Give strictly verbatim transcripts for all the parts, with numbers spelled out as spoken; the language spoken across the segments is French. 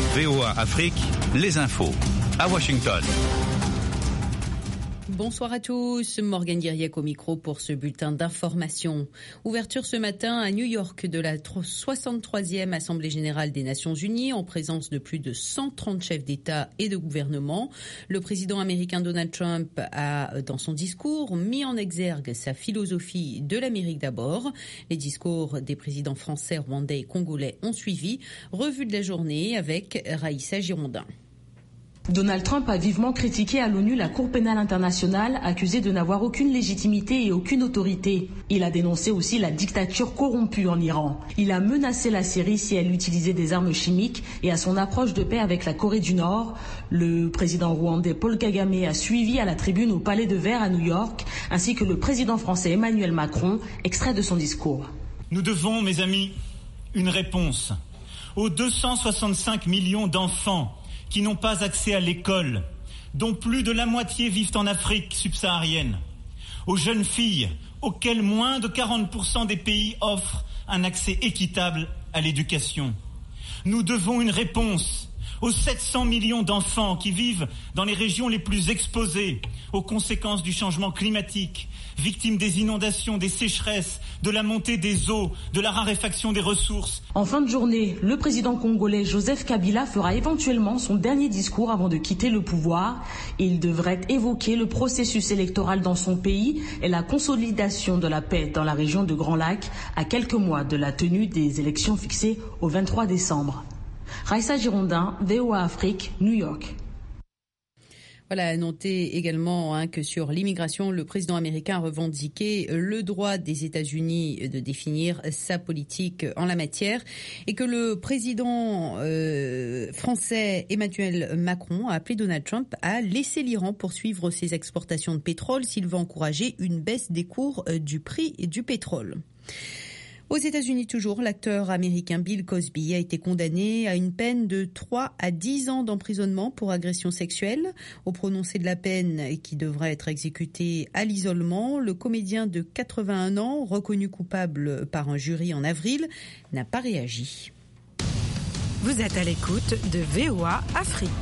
V O A Afrique, les infos, à Washington. Bonsoir à tous, Morgane Guiriec au micro pour ce bulletin d'information. Ouverture ce matin à New York de la soixante-troisième Assemblée générale des Nations unies en présence de plus de cent trente chefs d'État et de gouvernement. Le président américain Donald Trump a, dans son discours, mis en exergue sa philosophie de l'Amérique d'abord. Les discours des présidents français, rwandais et congolais ont suivi. Revue de la journée avec Raïssa Girondin. Donald Trump a vivement critiqué à l'ONU la Cour pénale internationale, accusée de n'avoir aucune légitimité et aucune autorité. Il a dénoncé aussi la dictature corrompue en Iran. Il a menacé la Syrie si elle utilisait des armes chimiques et à son approche de paix avec la Corée du Nord. Le président rwandais Paul Kagame a suivi à la tribune au Palais de Verre à New York, ainsi que le président français Emmanuel Macron, extrait de son discours. Nous devons, mes amis, une réponse aux deux cent soixante-cinq millions d'enfants qui n'ont pas accès à l'école, dont plus de la moitié vivent en Afrique subsaharienne, aux jeunes filles auxquelles moins de quarante pour cent des pays offrent un accès équitable à l'éducation. Nous devons une réponse aux sept cents millions d'enfants qui vivent dans les régions les plus exposées aux conséquences du changement climatique, victimes des inondations, des sécheresses, de la montée des eaux, de la raréfaction des ressources. En fin de journée, le président congolais Joseph Kabila fera éventuellement son dernier discours avant de quitter le pouvoir. Il devrait évoquer le processus électoral dans son pays et la consolidation de la paix dans la région de Grand Lac à quelques mois de la tenue des élections fixées au vingt-trois décembre. Raïssa Girondin, V O A Afrique, New York. Voilà, à noter également hein, que sur l'immigration, le président américain a revendiqué le droit des États-Unis de définir sa politique en la matière et que le président euh, français Emmanuel Macron a appelé Donald Trump à laisser l'Iran poursuivre ses exportations de pétrole s'il veut encourager une baisse des cours du prix du pétrole. Aux États-Unis toujours, l'acteur américain Bill Cosby a été condamné à une peine de trois à dix ans d'emprisonnement pour agression sexuelle. Au prononcé de la peine qui devrait être exécutée à l'isolement, le comédien de quatre-vingt-un ans, reconnu coupable par un jury en avril, n'a pas réagi. Vous êtes à l'écoute de V O A Afrique.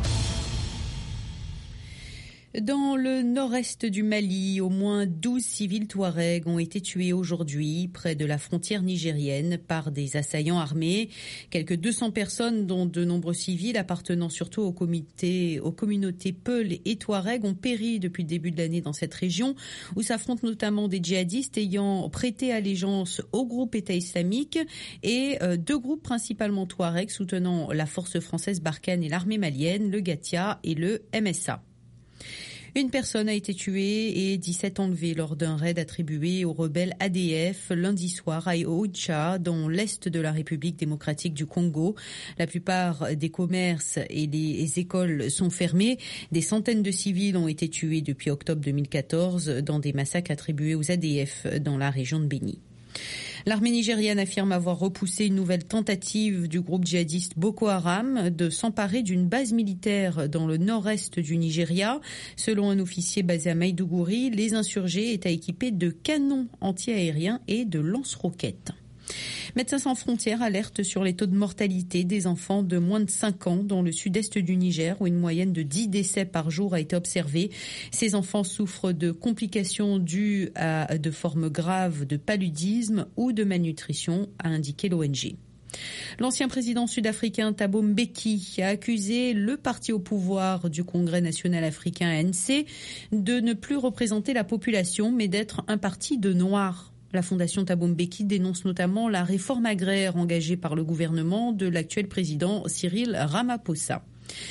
Dans le nord-est du Mali, au moins douze civils touaregs ont été tués aujourd'hui près de la frontière nigérienne par des assaillants armés. Quelques deux cents personnes, dont de nombreux civils appartenant surtout au comité, aux communautés Peul et Touareg, ont péri depuis le début de l'année dans cette région où s'affrontent notamment des djihadistes ayant prêté allégeance au groupe État islamique et euh, deux groupes principalement touaregs soutenant la force française Barkhane et l'armée malienne, le Gatia et le M S A. Une personne a été tuée et dix-sept enlevés lors d'un raid attribué aux rebelles A D F lundi soir à Oicha, dans l'est de la République démocratique du Congo. La plupart des commerces et les écoles sont fermés. Des centaines de civils ont été tués depuis octobre deux mille quatorze dans des massacres attribués aux A D F dans la région de Béni. L'armée nigériane affirme avoir repoussé une nouvelle tentative du groupe djihadiste Boko Haram de s'emparer d'une base militaire dans le nord-est du Nigeria. Selon un officier basé à Maïdougouri, les insurgés étaient équipés de canons anti-aériens et de lance-roquettes. Médecins sans frontières alerte sur les taux de mortalité des enfants de moins de cinq ans dans le sud-est du Niger, où une moyenne de dix décès par jour a été observée. Ces enfants souffrent de complications dues à de formes graves de paludisme ou de malnutrition, a indiqué l'O N G. L'ancien président sud-africain Thabo Mbeki a accusé le parti au pouvoir du Congrès national africain A N C de ne plus représenter la population, mais d'être un parti de noirs. La fondation Thabo Mbeki dénonce notamment la réforme agraire engagée par le gouvernement de l'actuel président Cyril Ramaphosa.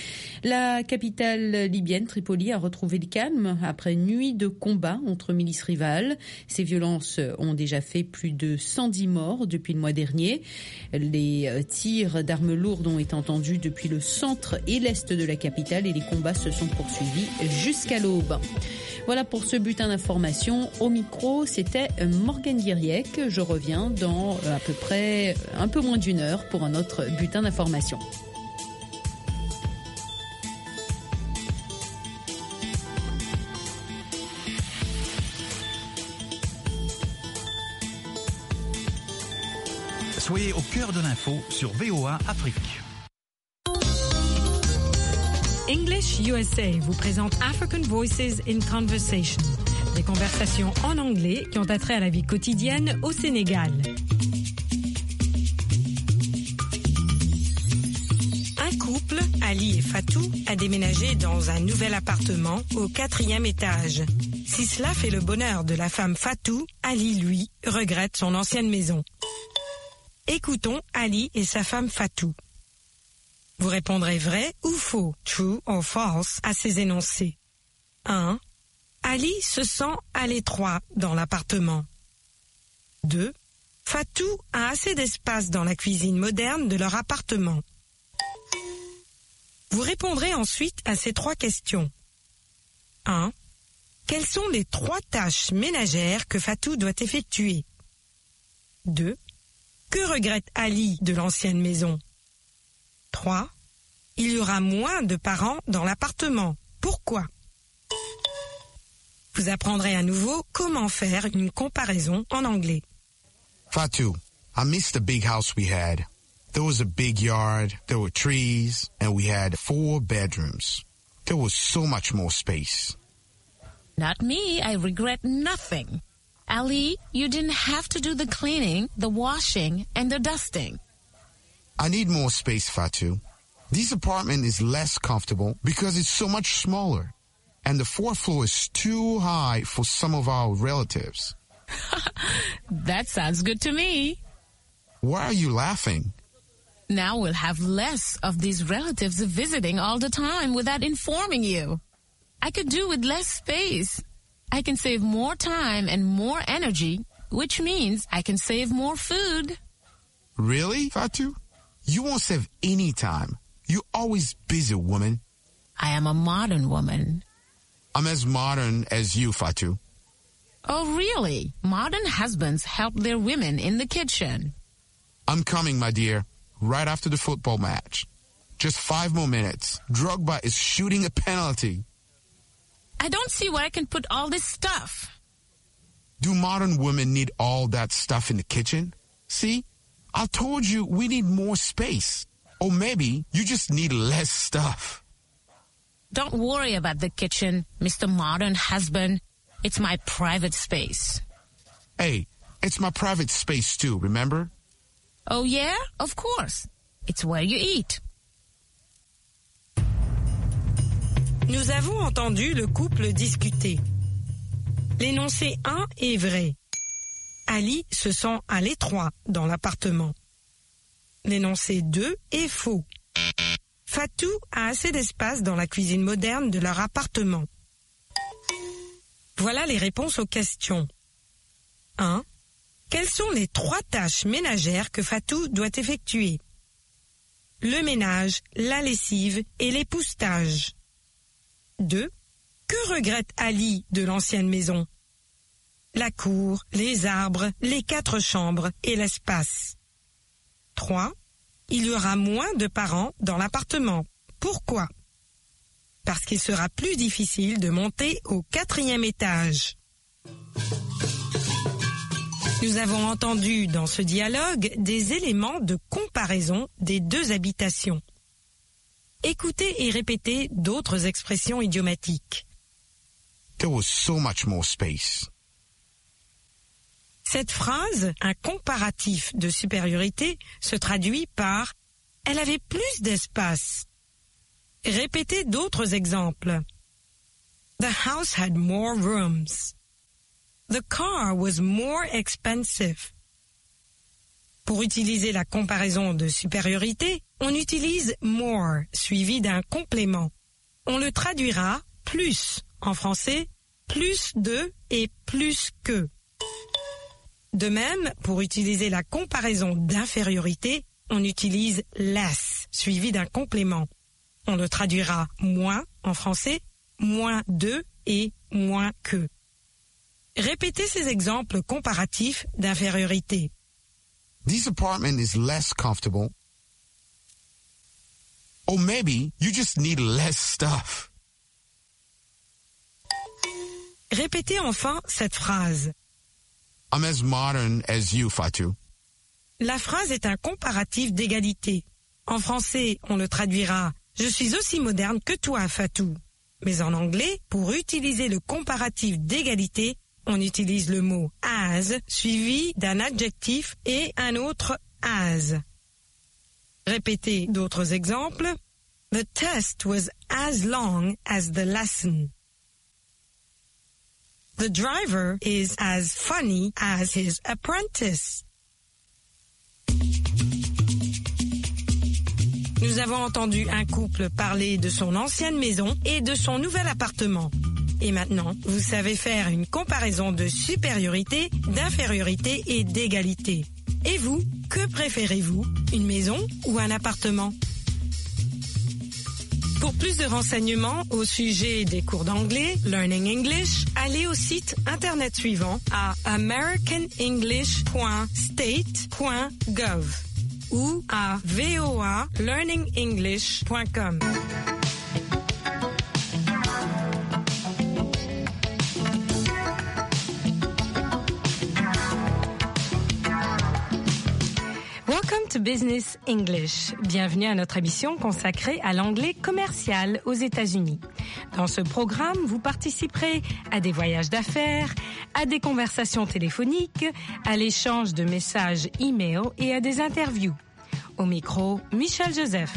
La capitale libyenne, Tripoli, a retrouvé le calme après une nuit de combat entre milices rivales. Ces violences ont déjà fait plus de cent dix morts depuis le mois dernier. Les tirs d'armes lourdes ont été entendus depuis le centre et l'est de la capitale et les combats se sont poursuivis jusqu'à l'aube. Voilà pour ce bulletin d'information. Au micro, c'était Morgane Guiriec. Je reviens dans à peu près un peu moins d'une heure pour un autre bulletin d'information. Soyez au cœur de l'info sur V O A Afrique. English U S A vous présente African Voices in Conversation, des conversations en anglais qui ont attrait à la vie quotidienne au Sénégal. Un couple, Ali et Fatou, a déménagé dans un nouvel appartement au quatrième étage. Si cela fait le bonheur de la femme Fatou, Ali, lui, regrette son ancienne maison. Écoutons Ali et sa femme Fatou. Vous répondrez vrai ou faux, true or false, à ces énoncés. un. Ali se sent à l'étroit dans l'appartement. deux. Fatou a assez d'espace dans la cuisine moderne de leur appartement. Vous répondrez ensuite à ces trois questions. un. Quelles sont les trois tâches ménagères que Fatou doit effectuer? deux. Que regrette Ali de l'ancienne maison? trois. Il y aura moins de parents dans l'appartement. Pourquoi? Vous apprendrez à nouveau comment faire une comparaison en anglais. Fatou, I miss the big house we had. There was a big yard, there were trees, and we had four bedrooms. There was so much more space. Not me. I regret nothing. Ali, you didn't have to do the cleaning, the washing, and the dusting. I need more space, Fatou. This apartment is less comfortable because it's so much smaller. And the fourth floor is too high for some of our relatives. That sounds good to me. Why are you laughing? Now we'll have less of these relatives visiting all the time without informing you. I could do with less space. I can save more time and more energy, which means I can save more food. Really, Fatou? You won't save any time. You're always busy, woman. I am a modern woman. I'm as modern as you, Fatou. Oh, really? Modern husbands help their women in the kitchen. I'm coming, my dear, right after the football match. Just five more minutes. Drogba is shooting a penalty. I don't see where I can put all this stuff. Do modern women need all that stuff in the kitchen? See? I told you we need more space. Or maybe you just need less stuff. Don't worry about the kitchen, Mister Modern Husband. It's my private space. Hey, it's my private space too, remember? Oh yeah? Of course. It's where you eat. Nous avons entendu le couple discuter. L'énoncé un est vrai. Ali se sent à l'étroit dans l'appartement. L'énoncé deux est faux. Fatou a assez d'espace dans la cuisine moderne de leur appartement. Voilà les réponses aux questions. un. Quelles sont les trois tâches ménagères que Fatou doit effectuer? Le ménage, la lessive et l'époussetage. deux. Que regrette Ali de l'ancienne maison? La cour, les arbres, les quatre chambres et l'espace. trois. Il y aura moins de parents dans l'appartement. Pourquoi? Parce qu'il sera plus difficile de monter au quatrième étage. Nous avons entendu dans ce dialogue des éléments de comparaison des deux habitations. Écoutez et répétez d'autres expressions idiomatiques. There was so much more space. Cette phrase, un comparatif de supériorité, se traduit par « elle avait plus d'espace ». Répétez d'autres exemples. The house had more rooms. The car was more expensive. Pour utiliser la comparaison de supériorité, on utilise more suivi d'un complément. On le traduira plus en français, plus de et plus que. De même, pour utiliser la comparaison d'infériorité, on utilise less suivi d'un complément. On le traduira moins en français, moins de et moins que. Répétez ces exemples comparatifs d'infériorité. This apartment is less comfortable. Or maybe you just need less stuff. Répétez enfin cette phrase. I'm as modern as you, Fatou. La phrase est un comparatif d'égalité. En français, on le traduira Je suis aussi moderne que toi, Fatou. Mais en anglais, pour utiliser le comparatif d'égalité, on utilise le mot as suivi d'un adjectif et un autre as. Répétez d'autres exemples. The test was as long as the lesson. The driver is as funny as his apprentice. Nous avons entendu un couple parler de son ancienne maison et de son nouvel appartement. Et maintenant, vous savez faire une comparaison de supériorité, d'infériorité et d'égalité. Et vous, que préférez-vous, une maison ou un appartement? Pour plus de renseignements au sujet des cours d'anglais, Learning English, allez au site internet suivant à american english point state point gov ou à voa learning english point com. Welcome to Business English. Bienvenue à notre émission consacrée à l'anglais commercial aux États-Unis. Dans ce programme, vous participerez à des voyages d'affaires, à des conversations téléphoniques, à l'échange de messages e-mail et à des interviews. Au micro, Michel Joseph.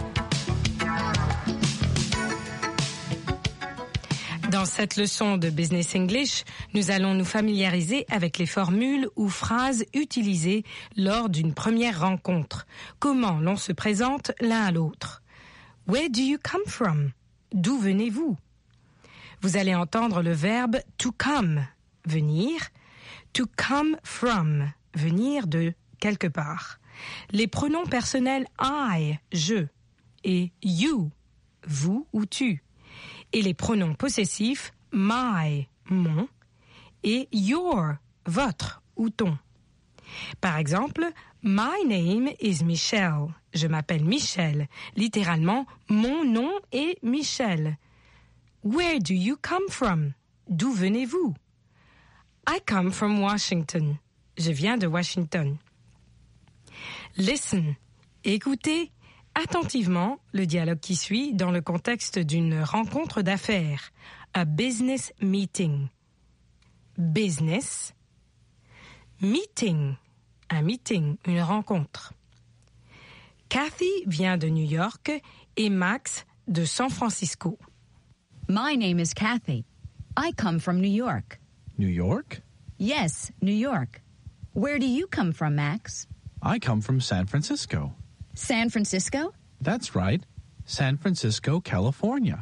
Dans cette leçon de Business English, nous allons nous familiariser avec les formules ou phrases utilisées lors d'une première rencontre. Comment l'on se présente l'un à l'autre. Where do you come from? D'où venez-vous? Vous allez entendre le verbe to come, venir, to come from, venir de quelque part. Les pronoms personnels I, je, et you, vous ou tu. Et les pronoms possessifs my, mon, et your, votre ou ton. Par exemple, my name is Michelle. Je m'appelle Michel. Littéralement, mon nom est Michel. Where do you come from? D'où venez-vous? I come from Washington. Je viens de Washington. Listen. Écoutez attentivement le dialogue qui suit dans le contexte d'une rencontre d'affaires. A business meeting. Business. Meeting. Un meeting, une rencontre. Kathy vient de New York et Max de San Francisco. My name is Kathy. I come from New York. New York? Yes, New York. Where do you come from, Max? I come from San Francisco. San Francisco? That's right. San Francisco, California.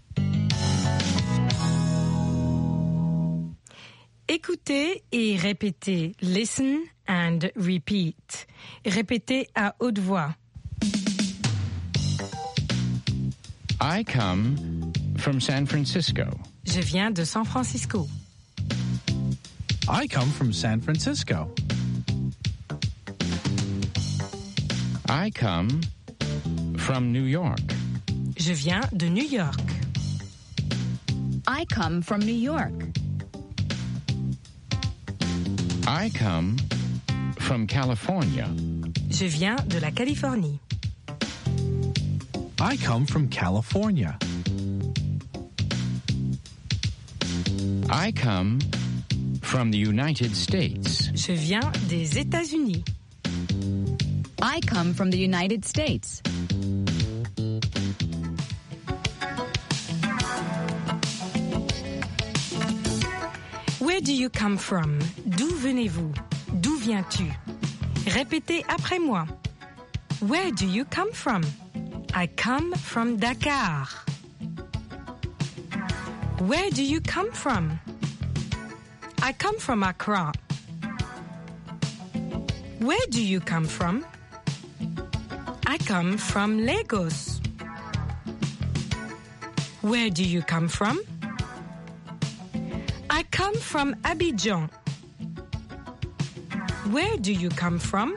Écoutez et répétez. Listen and repeat. Répétez à haute voix. I come from San Francisco. Je viens de San Francisco. I come from San Francisco. I come from New York. Je viens de New York. I come from New York. I come from California. Je viens de la Californie. I come from California. I come from the United States. Je viens des États-Unis. I come from the United States. Where do you come from? D'où venez-vous? D'où viens-tu? Répétez après moi. Where do you come from? I come from Dakar. Where do you come from? I come from Accra. Where do you come from? I come from Lagos. Where do you come from? I come from Abidjan. Where do you come from?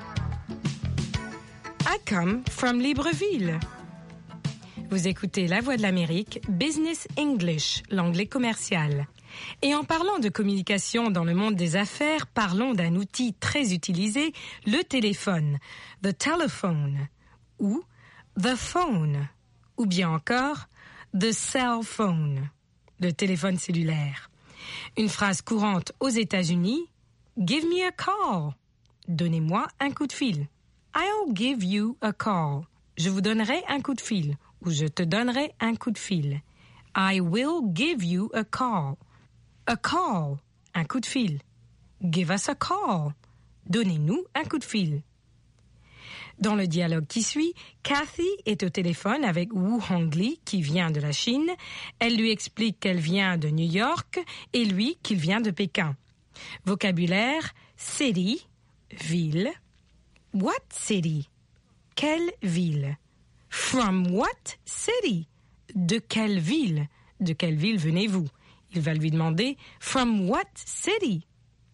I come from Libreville. Vous écoutez La Voix de l'Amérique, Business English, l'anglais commercial. Et en parlant de communication dans le monde des affaires, parlons d'un outil très utilisé, le téléphone, the telephone, ou the phone, ou bien encore the cell phone, le téléphone cellulaire. Une phrase courante aux États-Unis, give me a call, donnez-moi un coup de fil. I'll give you a call, je vous donnerai un coup de fil ou je te donnerai un coup de fil. I will give you a call. A call, un coup de fil. Give us a call, donnez-nous un coup de fil. Dans le dialogue qui suit, Kathy est au téléphone avec Wu Hongli qui vient de la Chine. Elle lui explique qu'elle vient de New York et lui qu'il vient de Pékin. Vocabulaire, city, ville. What city? Quelle ville? From what city? De quelle ville? De quelle ville venez-vous? Il va lui demander from what city?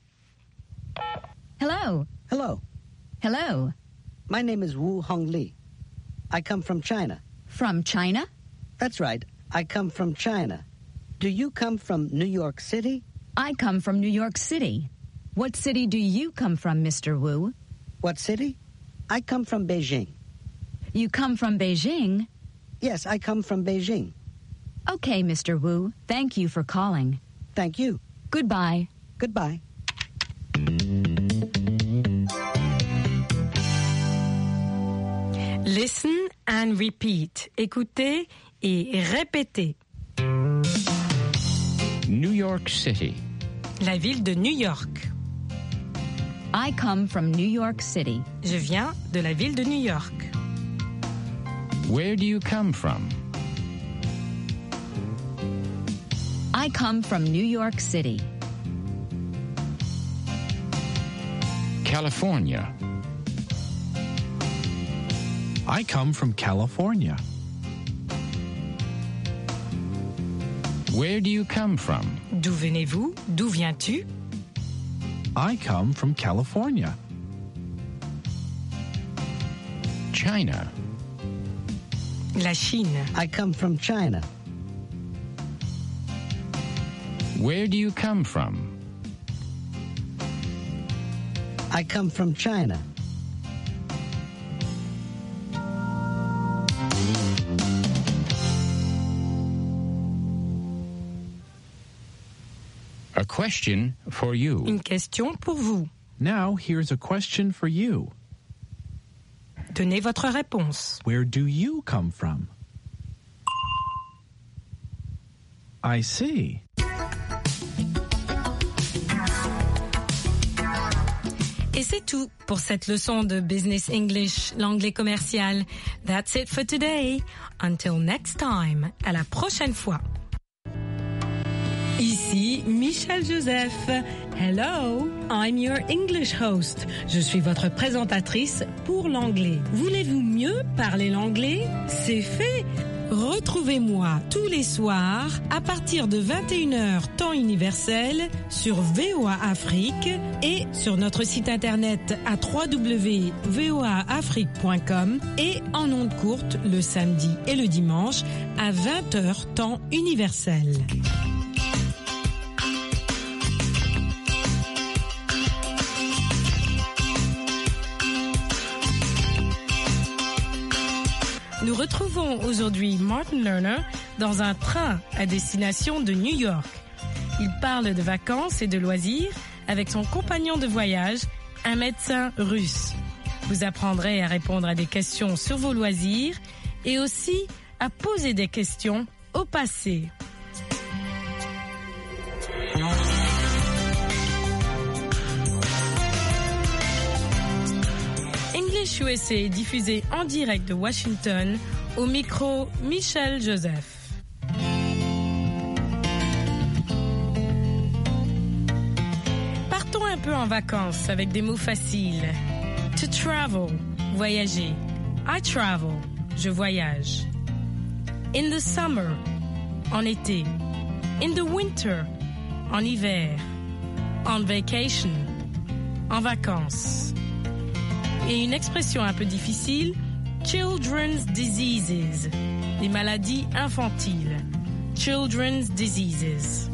Hello. Hello. Hello. My name is Wu Hongli. I come from China. From China? That's right. I come from China. Do you come from New York City? I come from New York City. What city do you come from, Mister Wu? What city? I come from Beijing. You come from Beijing? Yes, I come from Beijing. Okay, Mister Wu. Thank you for calling. Thank you. Goodbye. Goodbye. Listen and repeat. Écoutez et répétez. New York City. La ville de New York. I come from New York City. Je viens de la ville de New York. Where do you come from? I come from New York City. California. I come from California. Where do you come from? D'où venez-vous? D'où viens-tu? I come from California. China. La Chine. I come from China. Where do you come from? I come from China. A question for you. Une question pour vous. Now here's a question for you. Donnez votre réponse. Where do you come from? I see. Et c'est tout pour cette leçon de Business English, l'anglais commercial. That's it for today. Until next time. À la prochaine fois. Ici Michel Joseph. Hello, I'm your English host. Je suis votre présentatrice pour l'anglais. Voulez-vous mieux parler l'anglais? C'est fait. Retrouvez-moi tous les soirs à partir de vingt et une heures temps universel sur V O A Afrique et sur notre site internet à w w w point v o a afrique point com et en ondes courtes le samedi et le dimanche à vingt heures temps universel. Nous retrouvons aujourd'hui Martin Lerner dans un train à destination de New York. Il parle de vacances et de loisirs avec son compagnon de voyage, un médecin russe. Vous apprendrez à répondre à des questions sur vos loisirs et aussi à poser des questions au passé. English U S A est diffusé en direct de Washington, au micro Michel Joseph. Partons un peu en vacances avec des mots faciles. To travel, voyager. I travel, je voyage. In the summer, en été. In the winter, en hiver. On vacation, en vacances. Et une expression un peu difficile, children's diseases, les maladies infantiles. Children's diseases.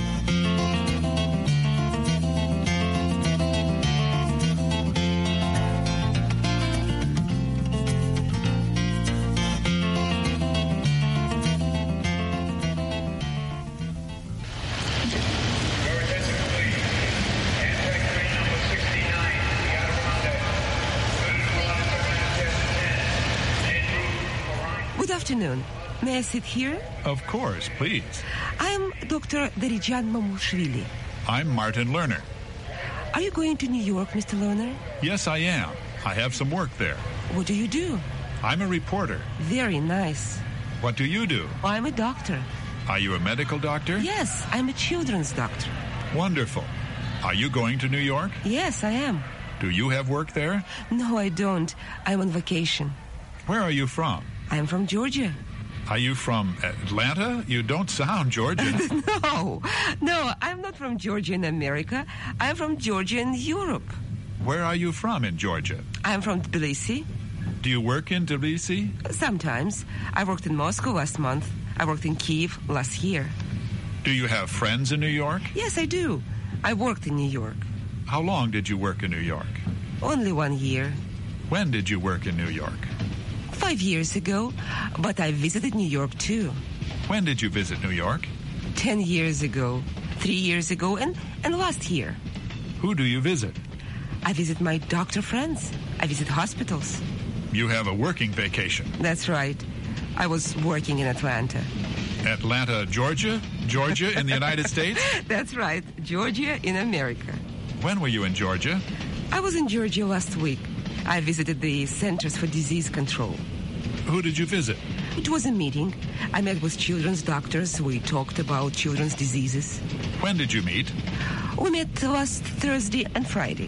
afternoon. May I sit here? Of course, please. I'm Doctor Darijan Mamushvili. I'm Martin Lerner. Are you going to New York, Mister Lerner? Yes, I am. I have some work there. What do you do? I'm a reporter. Very nice. What do you do? I'm a doctor. Are you a medical doctor? Yes, I'm a children's doctor. Wonderful. Are you going to New York? Yes, I am. Do you have work there? No, I don't. I'm on vacation. Where are you from? I'm from Georgia. Are you from Atlanta? You don't sound Georgian. No, no, I'm not from Georgia in America. I'm from Georgia in Europe. Where are you from in Georgia? I'm from Tbilisi. Do you work in Tbilisi? Sometimes. I worked in Moscow last month. I worked in Kyiv last year. Do you have friends in New York? Yes, I do. I worked in New York. How long did you work in New York? Only one year. When did you work in New York? Five years ago, but I visited New York too. When did you visit New York? Ten years ago, three years ago, and, and last year. Who do you visit? I visit my doctor friends. I visit hospitals. You have a working vacation. That's right. I was working in Atlanta. Atlanta, Georgia? Georgia in the United States? That's right. Georgia in America. When were you in Georgia? I was in Georgia last week. I visited the Centers for Disease Control. Who did you visit? It was a meeting. I met with children's doctors. We talked about children's diseases. When did you meet? We met last Thursday and Friday.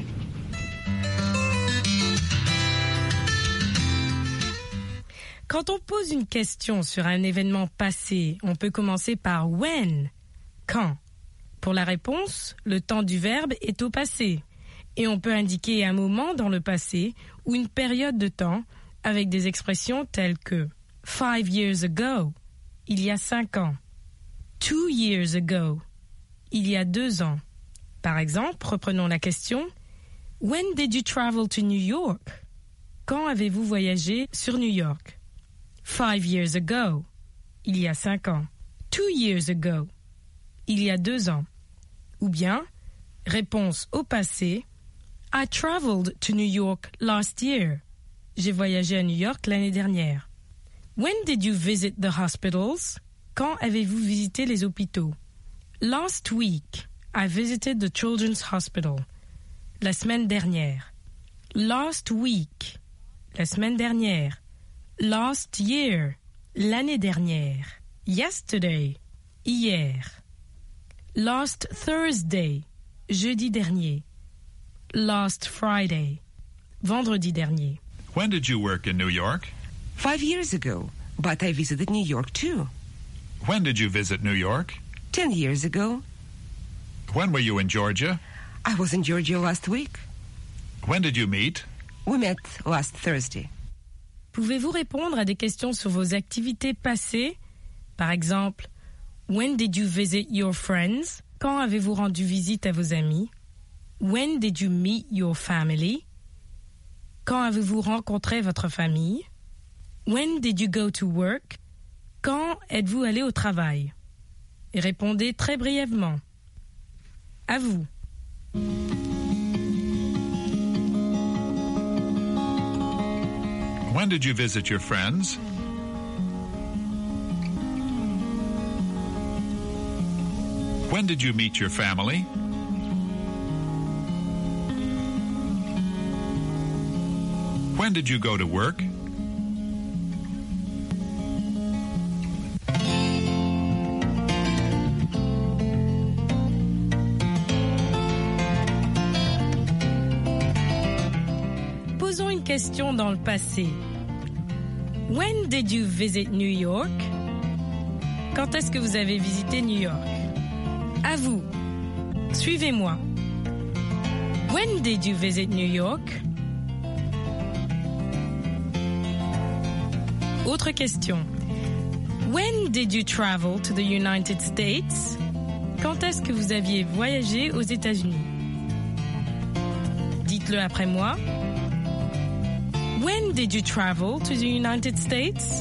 Quand on pose une question sur un événement passé, on peut commencer par when, quand. Pour la réponse, le temps du verbe est au passé. Et on peut indiquer un moment dans le passé ou une période de temps avec des expressions telles que five years ago, il y a cinq ans. Two years ago, il y a deux ans. Par exemple, reprenons la question. When did you travel to New York? Quand avez-vous voyagé sur New York? Five years ago, il y a cinq ans. Two years ago, il y a deux ans. Ou bien, réponse au passé, I traveled to New York last year. J'ai voyagé à New York l'année dernière. When did you visit the hospitals? Quand avez-vous visité les hôpitaux? Last week, I visited the Children's Hospital. La semaine dernière. Last week, la semaine dernière. Last year, l'année dernière. Yesterday, hier. Last Thursday, jeudi dernier. Last Friday, vendredi dernier. When did you work in New York? Five years ago, but I visited New York too. When did you visit New York? Ten years ago. When were you in Georgia? I was in Georgia last week. When did you meet? We met last Thursday. Pouvez-vous répondre à des questions sur vos activités passées? Par exemple, when did you visit your friends? Quand avez-vous rendu visite à vos amis? When did you meet your family? Quand avez-vous rencontré votre famille? When did you go to work? Quand êtes-vous allé au travail? Et répondez très brièvement. À vous. When did you visit your friends? When did you meet your family? When did you go to work? Posons une question dans le passé. When did you visit New York? Quand est-ce que vous avez visité New York? À vous. Suivez-moi. When did you visit New York? Autre question. When did you travel to the United States? Quand est-ce que vous aviez voyagé aux États-Unis? Dites-le après moi. When did you travel to the United States?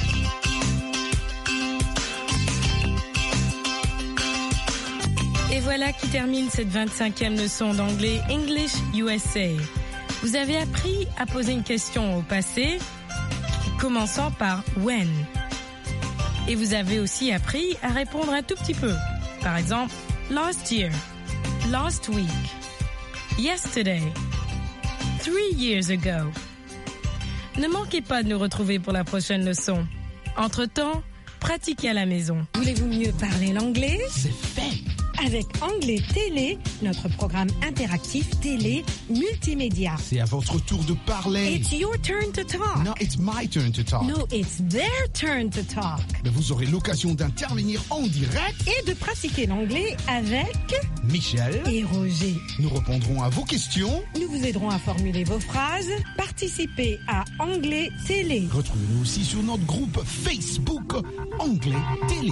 Et voilà. voilà qui termine cette vingt-cinquième leçon d'anglais English U S A. Vous avez appris à poser une question au passé, commençant par when. Et vous avez aussi appris à répondre un tout petit peu. Par exemple, last year, last week, yesterday, three years ago. Ne manquez pas de nous retrouver pour la prochaine leçon. Entre-temps, pratiquez à la maison. Voulez-vous mieux parler l'anglais? C'est fait! Avec Anglais Télé, notre programme interactif télé multimédia. C'est à votre tour de parler. It's your turn to talk. No, it's my turn to talk. No, it's their turn to talk. Mais vous aurez l'occasion d'intervenir en direct et de pratiquer l'anglais avec Michel et Roger. Nous répondrons à vos questions. Nous vous aiderons à formuler vos phrases. Participez à Anglais Télé. Retrouvez-nous aussi sur notre groupe Facebook Anglais Télé.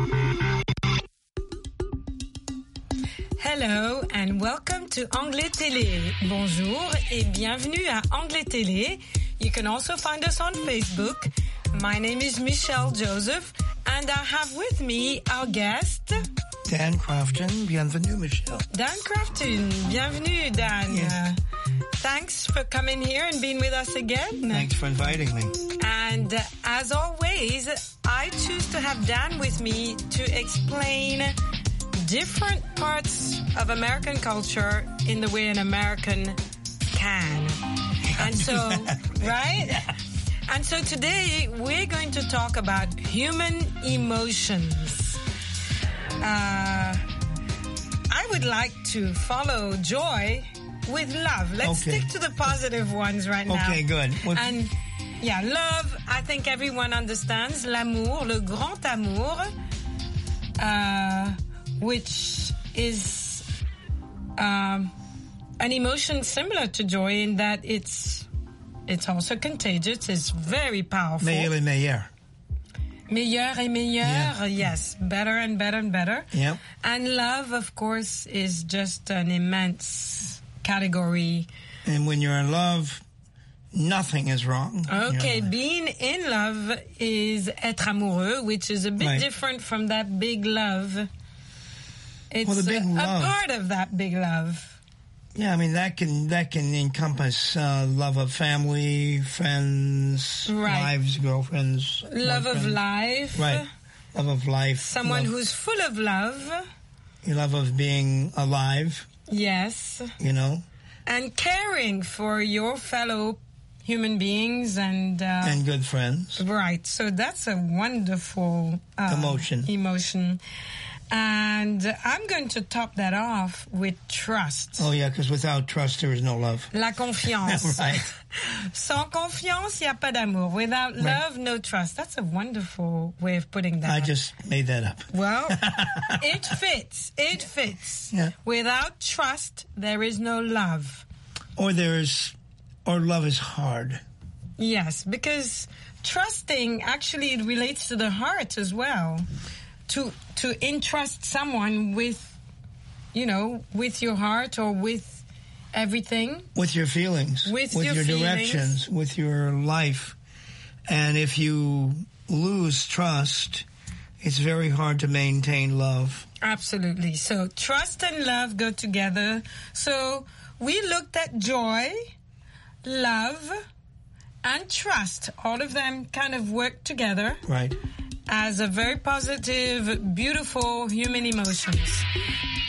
Hello and welcome to Anglais Télé. Bonjour et bienvenue à Anglais Télé. You can also find us on Facebook. My name is Michelle Joseph and I have with me our guest Dan Crafton. Bienvenue, Michelle. Dan Crafton. Bienvenue, Dan. Yeah. Uh, thanks for coming here and being with us again. Thanks for inviting me. And uh, as always, I choose to have Dan with me to explain different parts of American culture in the way an American can. And so, right? And so today we're going to talk about human emotions. Uh, I would like to follow joy with love. Let's okay. stick to the positive ones right now. Okay, good. What- and yeah, love, I think everyone understands. L'amour, le grand amour. Uh, which is um, an emotion similar to joy in that it's it's also contagious. It's very powerful. Meilleur et meilleur. Meilleur et meilleur, Yeah. yes. Better and better and better. Yeah. And love, of course, is just an immense category. And when you're in love, nothing is wrong. Okay, You know, being in love is être amoureux, which is a bit Right. different from that big love. It's Well, the big a, love- a part of that big love. Yeah, I mean that can that can encompass uh, love of family, friends, Right. wives, girlfriends, Love of boyfriends. life. Right. Love of life. Someone love, who's full of love. love of being alive. Yes. You know, And caring for your fellow human beings and... Uh, and good friends. Right. So that's a wonderful... Uh, Emotion. Emotion. And I'm going to top that off with trust. Oh yeah, because without trust there is no love. La confiance. Right. Sans confiance, il n'y a pas d'amour. Without love, no trust. That's a wonderful way of putting that. I just made that up. Well, it fits. It fits. Yeah. Without trust, there is no love. Or there's, or love is hard. Yes, because trusting actually it relates to the heart as well. To to entrust someone with, you know, with your heart or with everything. With your feelings. With with your your feelings. directions. With your life. And if you lose trust, it's very hard to maintain love. Absolutely. So trust and love go together. So we looked at joy, love, and trust. All of them kind of work together. Right. As a very positive, beautiful human emotions.